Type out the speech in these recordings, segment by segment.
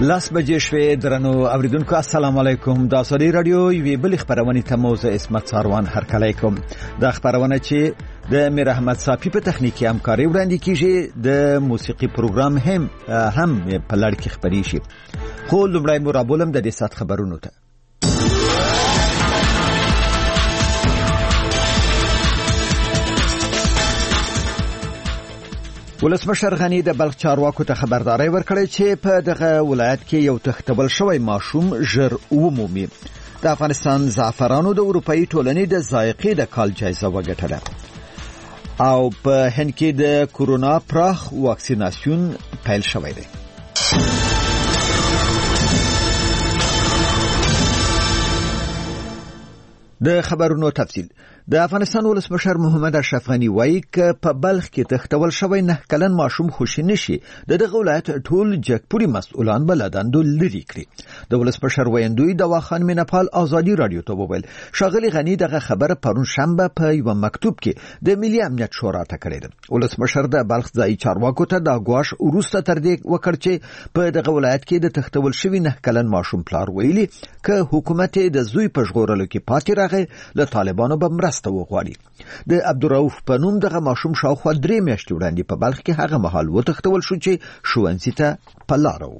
لاس بجې شوې درنو اوریدونکو السلام علیکم د سعودي رادیو یوې بل خبرونه ته موزه اسمت ساروان هرکلی کوم د خبرونه چې د میر احمد صافی په تخنیکی همکاري وړاندې کیږي د موسیقي پروګرام هم په لړ کې خبري شي خو لومړی مرابولم د دې سات خبرونو ته ولسمشر غنی د بلخ چارواکو ته خبرداري ورکړې چې په دغه ولایت کې یو تختبل شوی ماشوم ژر ومومي د افغانستان زعفرانو د اروپאי ټولنې د ذائقې د کال جایزه وګټله او په هند کې د کورونا پراخ واکسیناسیون پیل شوی دی د خبرونو تفصیل د افغانستان ولسمشر محمد اشرف غنی وایي چې په بلخ کې تختول شوی 9 کلن ماشوم خوشی نشي دغه ولایت ټول جګپوري مسؤلان بلداندو لري کړی د ولسمشر ویندوی د واخان مینپال ازادي رادیو ته وویل شاغلی غنی دغه خبر پرون شنبه په یو مکتوب کې د ملي امنیت شورا ته کړی دی ولسمشر د بلخ ځای چارواکو ته د غواش وروسته تر دې وکړ چې په دغه ولایت کې د تختول شوی 9 کلن ماشوم پلار ویلي چې حکومت د زوی په ژغورلو کې پاتې راغی له طالبانو به مرسته وغواړي د عبدالرؤف په نوم دغه ماشوم شاوخوا 3 میاشتې وړاندې په بلخ کې هغه مهال وتښتول شو چې ښوونځي ته په لار وو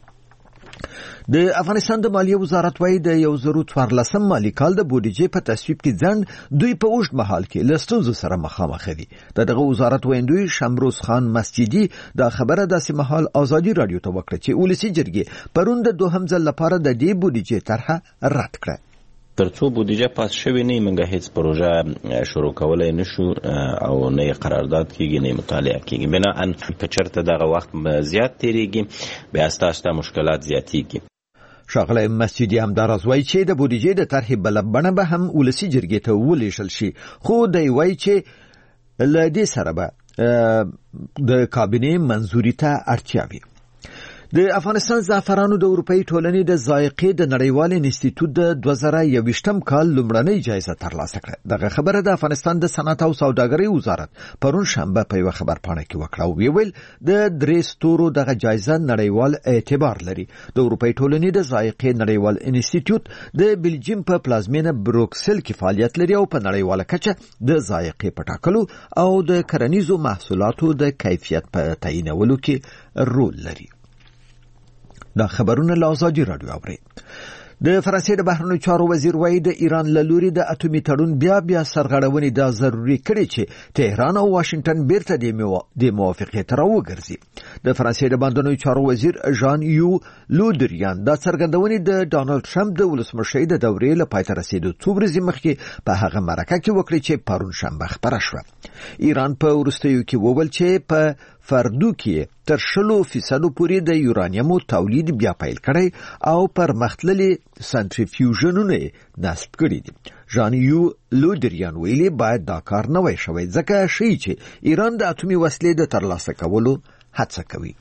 د افغانستان د مالیې وزارت وايي د 2014 مالی کال د بودیجې په تصویب کې ځند دوی په اوږد مهال کې لستونزو سره مخامخ دي دغه وزارت ویندوی شمروز خان مسجدي د خبره داسې مهال ازادي رادیو ته وکړه چې ولسی جرګې پرون د دوهم ځل لپاره د دې بودیجې طرحه رد کړه ترڅو بودیجه پاس شوی نه موږ هیڅ پروژه شروع کولای نشو او نه قرارداد کیږي نه مطالعه کیږي بنا ان په چرته دغه وخت زیات تیریږي بیا ستاسو مشکلات زیاتیږي شاغله مسجدي هم درازوي چې د بودیجې د طرحې بلبنه به هم ولسی جرګې ته ولېشل شي خو دی وایي چې لدې سره به د کابینې منځوري ته اړتیا وي د افغانستان زعفرانو د اروپאי ټولنې د ذائقې د نړیوال انسټیټیوټ د 2021م کال لومړنۍ جایزه ترلاسه کړه دغه خبره د افغانستان د صنعت او سوداګرۍ وزارت پرون شنبه په یو خبرپاڼه کې وکړه او ویل د 3 ستورو دغه جایزه نړیوال اعتبار لري د اروپאי ټولنې د ذائقې نړیوال انسټیټیوټ د بلجیم په پلازمینه بروکسل کې فعالیت لري او په نړیواله کچه د ذائقې په ټاکلو او د کرنیزو محصولاتو د کیفیت په تعیینولو کې رول لري دا خبرونه لازادي رادیو اوري د فرانسې د بهرنیو چارو وزیر وایي د ایران له لوري د اټومي تړون بیا سرغړونې دا ضروري کړي چې تهران او واشنگټن بیرته د موافقت راوګرځي د فرانسې د بهرنیو چارو وزیر ژان یو لودریان دا څرګندونې د ډانلډ ټرمپ د ولسمشرۍ د دورې له پای ته رسیدو څو ورځې مخکې په هغه مرکه کې وکړي چې پرون شنبه خبره شوه ایران په وروستیو کې وویل چې په فردو کې تر 100% پورې د یورانیمو تولید بیا پیل کړي او پر مختللي سنټریفیوژنونه نصب کړي دي ژان یو لودریان ویلي باید دا کار نه وای شوی ځکه شي چې ایران د اټومي وسلې د ترلاسه کولو هڅه کوي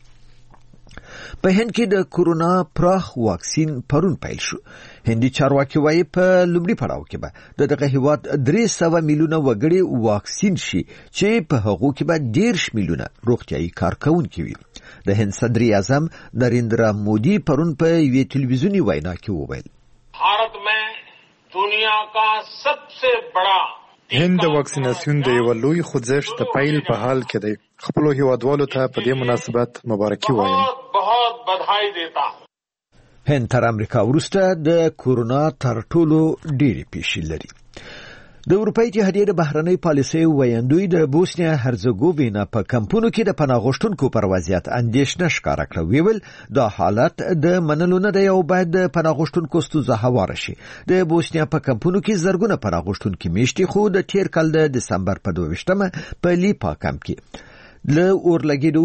په هند کې د کورونا پراخ واکسین پرون پیل شو هندي چارواکي وايي په لومړي پړاو کې به دغه هیواد 300 میلیونه وګړي واکسین شي چې په هغه کې به 10 میلیونه روغتيایي کارکونکي وي د هند صدر اعظم نریندرا مودي پرون په یوې ټلویزیونی وینا کې وویل भारत में दुनिया का सबसे बड़ा هند د واکسیناسیون د یو لوی خوځښت د پیل په حال کې دی خپل هیوادوالو ته په دې مناسبت مبارکي وایم बहुत बधाई देता هند تر امریکا وروسته د کورونا تر ټولو ډېری پیښې لري د اروپאי اتحادیې د بهرنۍ پالیسۍ ویاندوی د بوسنیا هرزګووینا په کمپونو کې د پناهغوښتونکو پر وضعیت اندېښنه ښکاره کړه ویل دا حالت د منلو نه دی او باید د پناهغوښتونکو ستونزه هواره شي د بوسنیا په کمپونو کې زرګونه پناهغوښتونکي میشتي خو د تیر کال د دسمبر په 22مه په لیپا کمپ کې له اورلګېدو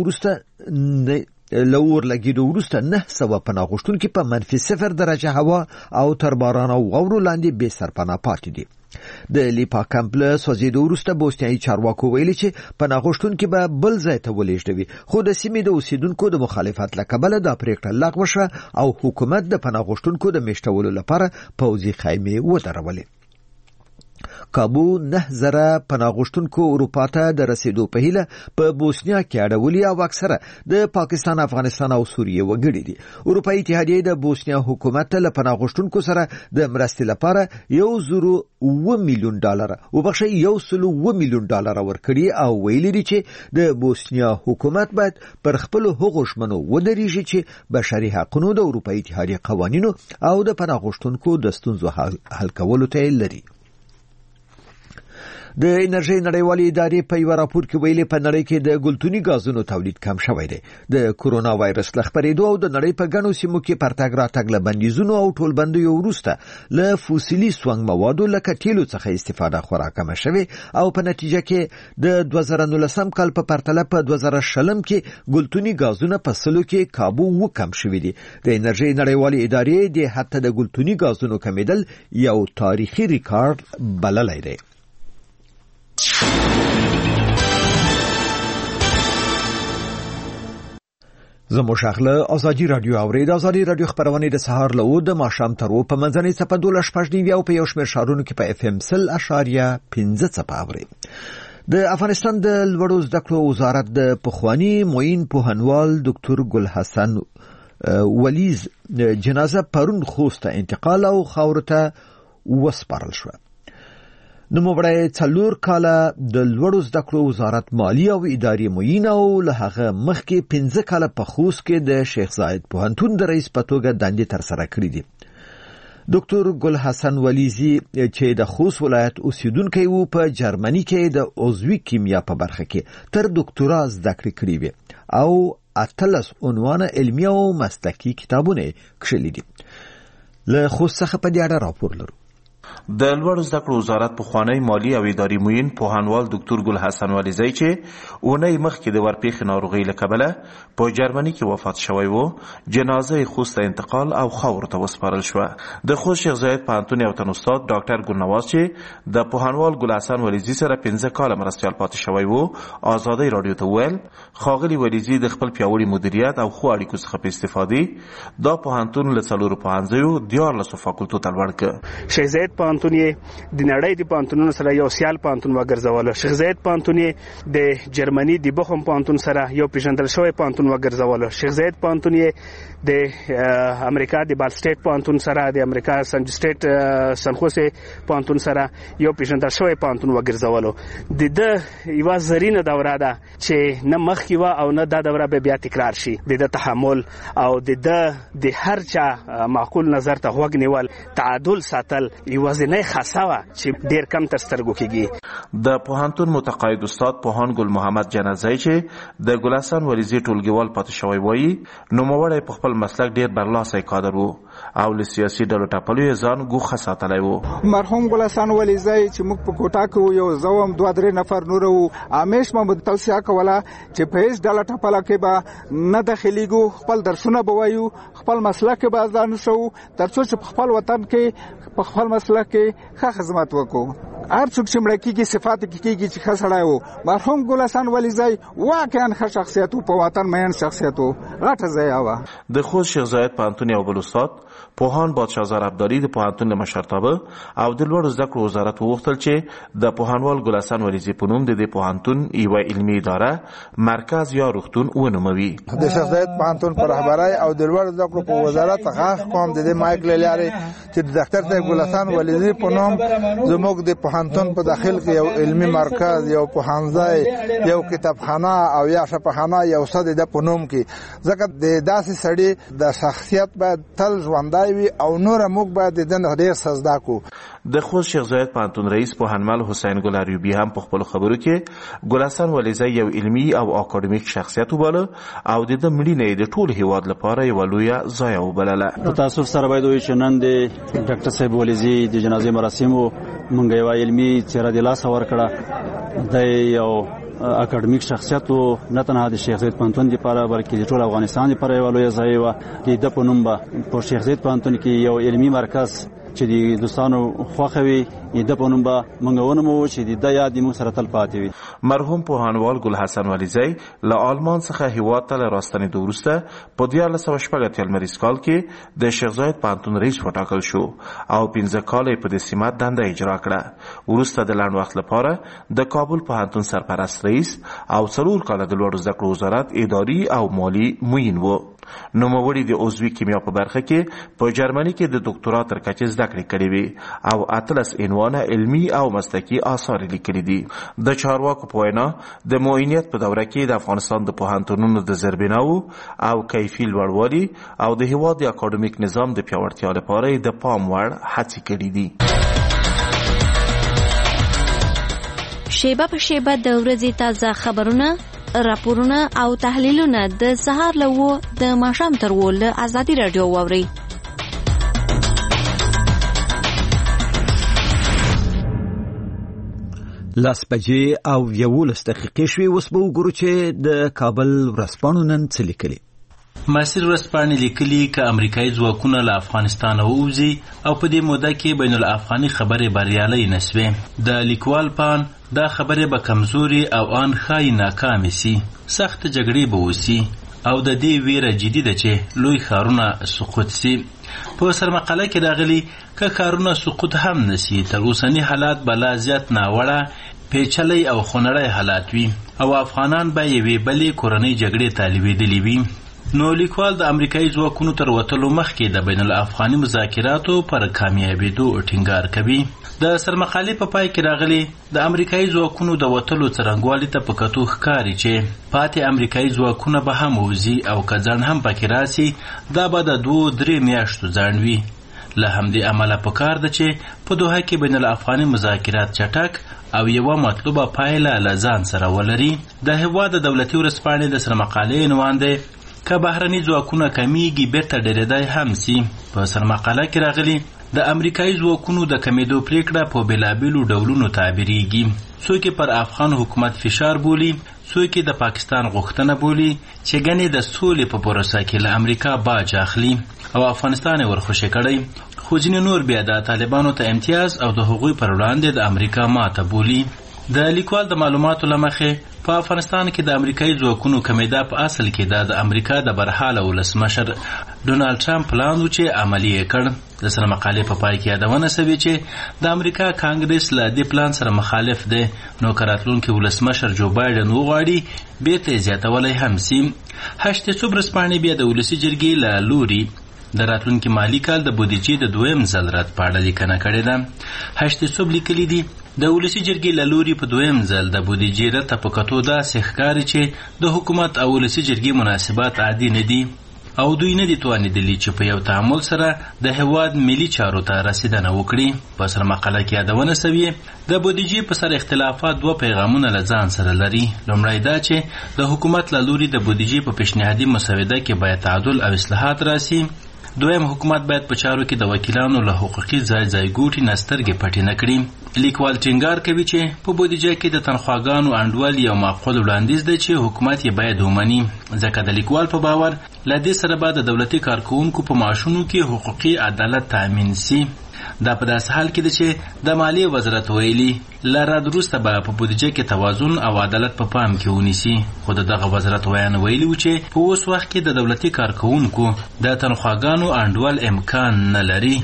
وروسته 900 پناهغوښتونکي په -0 درجه هوا او تر باران او غورو لاندې بې سرپناه پاتې دي د لیپا کمپ له سوځېدو وروسته بوسنیایي چارواکو ویلي چې پناهغوښتونکي به بل ځای ته ولېږدوي خو د سیمې د اوسیدونکو د مخالفت له کبله دا پریکړه لغوه شوه او حکومت د پناهغوښتونکو د میشتولو لپاره پوځي خیمې ودرولې کابو 9000 پناهغوښتونکو اروپا ته د رسیدو په هیله په بوسنیا کې اړولي او اکثره د پاکستان، افغانستان او سوریې وګړي دي. اروپایي اتحادیه د بوسنیا حکومت له پناهغوښتونکو سره د مرستې لپاره $1.7 میلیون $1.7 میلیون ورکړي او ویلي دي چې د بوسنیا حکومت باید پر خپل هغو ژمنو ودرېږي چې بشري حقوقو د اروپایي اتحادیه قوانینو او د پناهغوښتونکو د ستونزو حل کولو ته لري. د انرژي نړیوالې ادارې په یو راپور کې ویلي په نړۍ کې د ګلتوني غازونو تولید کم شوی دی. د کورونا وایرس له خپرېدو او د نړۍ په ګڼو سیمو کې پرتګ راتګ له بندیزونو او ټولبندیو وروسته له فوسیلي سونګ موادو لکه تیلو څخه استفاده خورا کمه شوې او په نتیجه کې د 2019 کال په پرتله په 2020 کې ګلتوني غازونه په سلو کې کابو وکم شوې دي. د انرژي نړیوالې ادارې د حتی د ګلتوني غازونو کمیدل یو تاریخي ریکارډ بللی دی. زموږ شاخله ازادي رادیو اورید. ازادي رادیو خبرونه د سهار له د ماښام تر و په منځنۍ څپه 12:15 او په یو شمېر ښارونو کې په FM 100.15 څپه اوري. د افغانستان د لوړو زده کړو وزارت د پخوانی معین پوهنوال ډاکټر ګل حسن ولیز جنازه پرون خوست ته انتقال او خاور ته وسپارل شو. نوموړی 4 کاله د لوړو زده کړو وزارت مالی او اداري معین او له هغه مخکې 15 کاله په خوست کې د شیخ زاید پوهنتون د رئیس په توګه دندې ترسره کړې دي. ډاکټر ګل حسن ولیزي چې د خوست ولایت اوسیدونکی وو په جرمني کې د عضوي کیمیا په برخه کې تر ډاکټورا زده کړې کړې وي او 18 عنوان علمي او مسلکي کتابونه کښلي دي. له خوست څخه په دې اړه راپور لرو. د لوړو زده کړو وزارت پخوانی مالی او اداري معین پوهنوال ډاکټر ګل حسن ولیزی چې اونۍ مخکې د ورپېښې ناروغۍ له کبله په جرمني کې وفات شوی و، جنازه خوست ته انتقال او خاور ته وسپارل شوه. د خوست شیخ زاید پوهنتون یو تن استاد ډاکټر ګلنواز چې د پوهنوال ګل حسن ولیزی سره 15 کاله مرستیال پاتې شوی و، ازادۍ رادیو ته ویل ښاغلي ولیزی د خپل پیاوړي مدیریت او ښو اړیکو څخه په استفادې دا پوهنتون له 4 پوهنځیو 14 فاکولټو ته لوړ کړ. شیخ زاید پوهنتون یې د نړۍ د پوهنتونونو سره یو سیال پوهنتون وګرځولو. شیخ زاید پوهنتون یې د جرمني د بوخم پوهنتون سره یو پیژندل شوی پوهنتون وګرځولو. شیخ زاید پوهنتون یې د امریکا د بال سټیټ پوهنتون سره د امریکا سن سټیټ سنخوسه پوهنتون سره یو پیژندل شوی پوهنتون وګرځولو. د یو زرینه دوره ده چې نه مخکې و او نه دا دوره به بیا تکرار شي. د تحمل او د هر چا معقول نظر ته غوږ نیول، تعادل ساتل یوازینی خاصه وه چې ډیر کم تر سترګو کېږي. د پوهنتون متقاعد استاد پوهان ګل محمد جنازی چې د ګل حسن ولیزي ټولګیوال پاتې شوی وایي نوموړی په خپل مسلک ډیر برلاسی کادر و او له سیاسي ډلو ټاپلو یې ځان ګوښه ساتلی و. مرحوم ګل حسن ولیزی چې موږ په کوټه کې یو زوم 2-3 نفر نور وو، همیش ما توصیه کوله چې په هیڅ ډله ټاپله کې به نه داخليږو، خپل درسونه به وایو، خپل مسلک به ځان شو تر څو چې په خپل وطن کې په خپل مسلک کې ښه خدمت وکړو. هر څوک چې مړ کېږي صفات کېږي چې ښه سړی و. مرحوم ګل حسن ولیزی واقعا ښه شخصیت و، په وطن مین شخصیت و، غټه ځای و. د خوست شیخ زاید پوهنتون یو بل استاد پوهان بادشاهزار ابدالي د پوهنتون له مشرتابه او د لوړو زده کړو وزارت وغوښتل چې د پوهنوال ګل حسن ولیزي په نوم د دې پوهنتون یوه علمي اداره مرکز یا روغتون ونوموي. د شیخ زاید پوهنتون په رهبرۍ او د لوړو زده کړو په وزارت غاښ کوم د دې مایک له لارې چې د ډاکټر صاحب ګل حسن ولیزي په نوم زموږ د پوهنتون په داخل کې یو علمي مرکز، یو پوهنځی، یو کتابخانه او یا شفاخانه یو څه د په نوم کې، ځکه د داسې سړي د شخصیت باید تل ژوندی وي او نور موږ باید د دې ډېر څه زده کړو. د خوست شیخ زاید پوهنتون رئیس پوهنمل حسین ګل اریوبي هم په خپلو خبرو کې ګل حسن ولیزی یو علمي او اکاډمیک شخصیت وباله او د ده مړینه د ټول هیواد لپاره یوه لویه ضایعه وبلله. په تاسف سره باید ووایو چې نن د ډاکټر صاحب ولیزي د جنازې مراسمو موږ یوه علمي څېره د لاسه ورکړه. د یو اکاډمیک شخصیت و، نه تنها د شیخ زاید پوهنتون لپاره بلکې د ټول افغانستان لپاره یوه لویه ضایعه وه. د ده په نوم به په شیخ زاید پوهنتون کې یو علمي مرکز چې د دوستانو خوښه وي د په نوم به موږ ونومو چې د یاد موږ سره تل پاتې وي. مرحوم پوهانوال ګل حسن ولیزی له آلمان څخه هیواد ته راستنېدو وروسته په 1980 لمریز کال کې د شیخ زاید پوهنتون رئیس وټاکل شو او 15 کال په دې سمت دنده اجرا کړه. وروسته د لنډ وخت لپاره د کابل پوهنتون سرپرست رئیس او 4 کال د لوړو زده کړو وزارت اداري او مالی معین و. نوموړي د عضوي کیمیا په برخه کې په جرمني کې د دکتورا تر کچې زده کړې کړې وي او 18 عنوانه علمي او مسلکي آثار لیکلي دي. د چارواکو په وینا د معاینیت په دوره کې د افغانستان د پوهنتونونو د زیربناو او کیفي لوړوالي او د هیواد د اکاډمیک نظام د پیاوړتیا لپاره د پام وړ هڅې کړې دي. شیبه په شیبه د ورځې تازه خبرونه، راپورونه او تحلیلونه د سهار له 9 د ماښام تر 10 له ازادي رادیو واوري. لاس بجې او 11 دقیقې شوي. اوس به وګورو چې د کابل ورځپاڼو نن څه لیکلي. مصر ورځپاڼې لیکلي که امریکایي ځواکونه له افغانستانه ووځي او په دې موده کې بین الافغاني خبرې بریالۍ نه سوې، د لیکوال پان دا خبرې به کمزوري او آن ښایي ناکامې سي، سخت جګړې به وسي او د دې ویره جدي ده چې لوی ښارونه سقوط سي. په سرمقاله کې راغلي که ښارونه سقوط هم نسي، تر اوسني حالات به لا زیات ناوړه، پیچلی او خونړی حالات وي او افغانان به یوې بلې کورنۍ جګړې ته لوېدلي وي. نو لیکوال د امریکایي ځواکونو تر وتلو مخکې د بین الافغاني مذاکراتو پر کامیابېدو ټینګار کوي. د سرمقالې په پای کې راغلي د امریکایي ځواکونو د وتلو څرنګوالي ته په کتو ښکاري چې پاتې امریکایي ځواکونه به هم وځي او که ځنډ هم پکې راسي دا به د 2-3 میاشتو ځنډ وي. له همدې امله پکار ده چې په دوحه کې بین الافغاني مذاکرات چټک او یوه مطلوبه پایله له ځان سره ولري. د هېواد د دولتي ورځپاڼې د سرمقالې عنوان دی که بهرني ځواکونه کمیږي بیرته ډېرېدای هم سي. په سرمقاله کې راغلي د امریکایي ځواکونو د کمیدو پریکړه په بېلابېلو ډولونو تعبیرېږي. څوک پر افغان حکومت فشار بولي، څوک د پاکستان غوښتنه بولي چې ګنې د سولې په پروسه کې له امریکا باج اخلي او افغانستان یې ورخوشي کړی، خو ځینې نور بیا د طالبانو ته امتیاز او د هغوی پر وړاندې د امریکا ماته بولي. د لیکوال د معلوماتو له مخې په افغانستان کې د امریکایي ځواکونو کمیدا په اصل کې د امریکا د برحاله ولسمشر ډونالډ ټرمپ پلان و چې عملي یې کړ. د سرمقالې په پای کې یادونه شوې چې د امریکا کانګرس له دې پلان سره مخالف دی، نو که راتلونکي ولسمشر جو بایډن وغواړي بیرته یې زیاتولی هم سي. هشتڅوب ورځپاڼې بیا د ولسي جرګې له لوري د راتلونکي مالي کال د بودیجې د 2م ځل رد په اړه لیکنه کړې ده. هشتڅوب لیکلي دي د ولسي جرګې له لوري په 2م ځل د بودیجې رد ته په کتو داسې ښکاري چې د حکومت او ولسي جرګې مناسبات عادي نه دي او دوی نه دي توانېدلي چې په یو تعامل سره د هېواد ملي چارو ته رسیدنه وکړي. په سرمقاله کې یادونه شوې د بودیجې په سر اختلافات 2 پیغامونه له ځان سره لري. لومړی دا چې د حکومت له لوري د بودیجې په پیشنهادي مسوده کې باید تعدل او اصلاحات راسي. دویم، حکومت باید په چارو کې د وکیلانو له حقوقي ځای ګوټي نه سترګې پټې نه کړي. لیکوال ټینګار کوي چې په بودیجه کې د تنخواګانو انډول یو معقول وړاندیز دی چې حکومت یې باید ومني، ځکه د لیکوال په باور له دې سره به د دولتي کارکوونکو په معاشونو کې حقوقي عدالت تامین سي. دا په داسې حال کې ده چې د مالیې وزارت ویلي له رد وروسته به په بودیجه کې توازن او عدالت په پام کې ونیسي، خو د دغه وزارت ویان ویلي و چې په اوس وخت کې د دولتي کارکوونکو د تنخواګانو انډول امکان نه لري.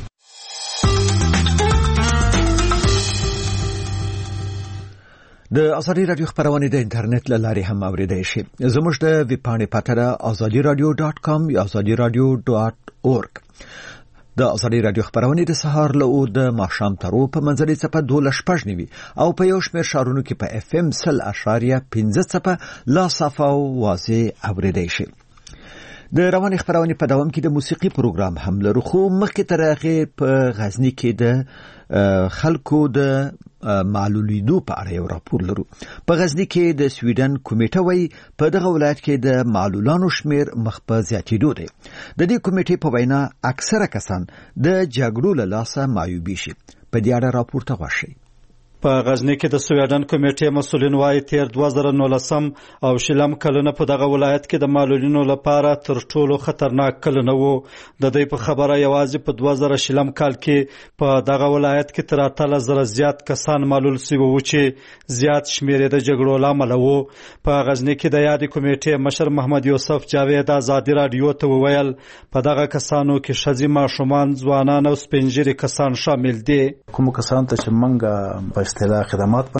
د ازادي رادیو خبرونه د انټرنیټ له لارې هم اوریدای شي. زموږ د ویب پاڼې پته ده azadiradio.com یا azadiradio.org. د ازادي رادیو خبرونه د سهار له 9 د ماښام تر 10 په منځنۍ څپه 12:15 او په یو شمېر ښارونو کې په FM 100.15 څپه لا صافه او واضح اوریدای شي. د رواني خبرونه په دوام کې د موسیقي پروګرام هم لرو، خو مخکې تر هغه په غزنی کې د خلکو د معلولیدو په اړه یو راپور لرو. په غزنی کې د سویډن کمیټه وایي په دغه ولایت کې د معلولانو شمیر مخ په زیاتېدو دی. د دې کمیټې په وینا اکثره کسان د جګړو له لاسه معیوبي شي. په دې اړه راپور ته غوښتي. په غزنی کې د سویډن کمیټې مسولین وايي تیر 2019 او شلم کلونه په دغه ولایت کې د معلولینو لپاره تر ټولو خطرناک کلونه وو. د دې په خبره یوازې په 2000 شلم کال کې په دغه ولایت کې تر 3000 زیات کسان معلول شوي وو چې زیات شمیر د جګړو لامل وو. په غزنی کې د یادې کمیټې مشر محمد یوسف جاوید ازادي رادیو ته وویل په دغه کسانو کې ښځې، ماشومان، ځوانان او سپین ږیري کسان شامل دي. کوم کسان ته چې منګه په اصطلاح خدمات